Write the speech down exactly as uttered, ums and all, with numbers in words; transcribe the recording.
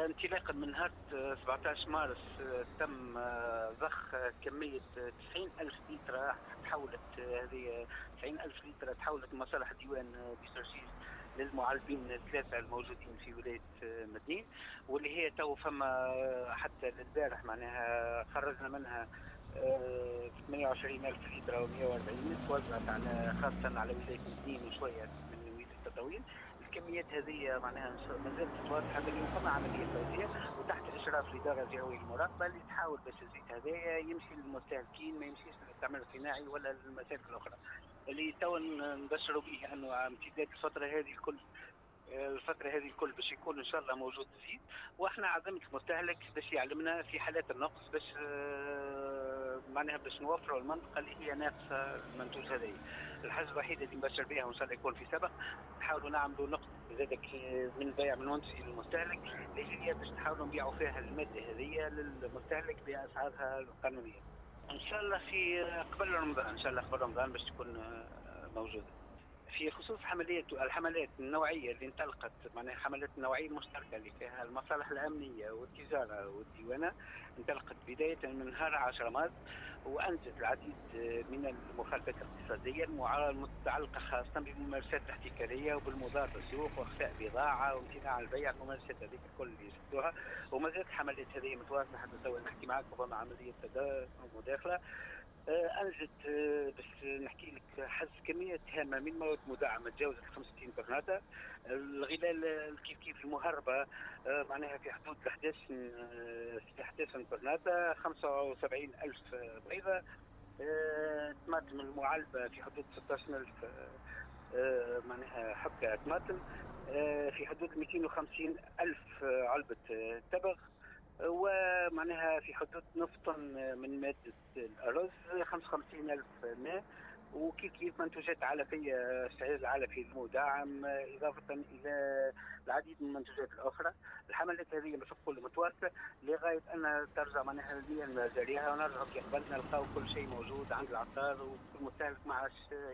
انطلاقا من نهار سبعة عشر مارس تم ضخ كمية تسعين ألف لتر. تحولت هذه تسعين ألف لتر تحولت مصالح ديوان بسرجيس للمعالبين الثلاثة الموجودين في ولاية مدين، واللي هي تو فما حتى للبارح معناها خرجنا منها ثمانية وعشرين ألف لتر ومئة وأربعين توزعت على خاصة على ولاية مدين وشوية من ولاية تطاوين. الكميات هذه معناها مازالت تتواصل حتى اليوم، فما عمليه توزيع وتحت اشراف الاداره الجهويه المراقبه اللي تحاول باش الزيت هذايا يمشي للمستهلكين، ما يمشيش للاستعمال الصناعي ولا للمسالك الاخرى اللي تو نبشروا به انه امتداد الفتره هذه الكل الفترة هذه الكل باش يكون ان شاء الله موجود الزيت. واحنا عزمة المستهلك باش يعلمنا في حالات النقص باش معناها باش نوفروا المنطقة اللي هي ناقصة المنتوج هذا. الحاجة الوحيدة اللي نبشر بها وان شاء الله يكون في سبق، نحاولوا نعملوا نقطة زادك من البيع من المنتج للمستهلك اللي هي باش نحاولوا نبيعوا فيها المادة هذه للمستهلك بأسعارها القانونية. ان شاء الله في قبل رمضان، ان شاء الله قبل رمضان باش تكون موجودة. في خصوص حملات الحملات النوعيه اللي انطلقت، معناها حملات النوعيه المشتركه اللي فيها المصالح الامنيه والتجاره والديوانه، انطلقت بدايه من نهار عشرة مارس وانجزت العديد من المخالفات الاقتصاديه المتعلقه خاصه بالممارسات الاحتكاريه وبالمضاد للسوق واخفاء بضاعه وامتناع البيع، الممارسات هذيك الكل اللي شفتوها. وما زالت الحملات هذه متواصله حتى تو نحكي معك وفما عمليه مداخله. انجزت باش نحكي لك حز كميه هامه من مواد مدعمه تجاوزت خمسة وستين طناطه. الغلال كيف كيف المهربه معناها في حدود أحد عشر طناطه، خمسة وسبعين ألف بيضه. طماطم المعلبه في حدود ستة عشر ألف معناها حبكه طماطم، في حدود مئتين وخمسين ألف علبه تبغ، ومعناها في حدود نصف طن من مادة الأرز، خمسة وخمسين ألف ماء، وكيف كيف منتوجات علفية، الشعير العلفي المدعم، إضافة إلى العديد من المنتوجات الأخرى. الحملات هذه باش نقول متواصلة لغاية أن ترجع معناها المياه المجاريها ونرجعوا كي قبل نلقاو كل شيء موجود عند العطار والمستهلك ما عادش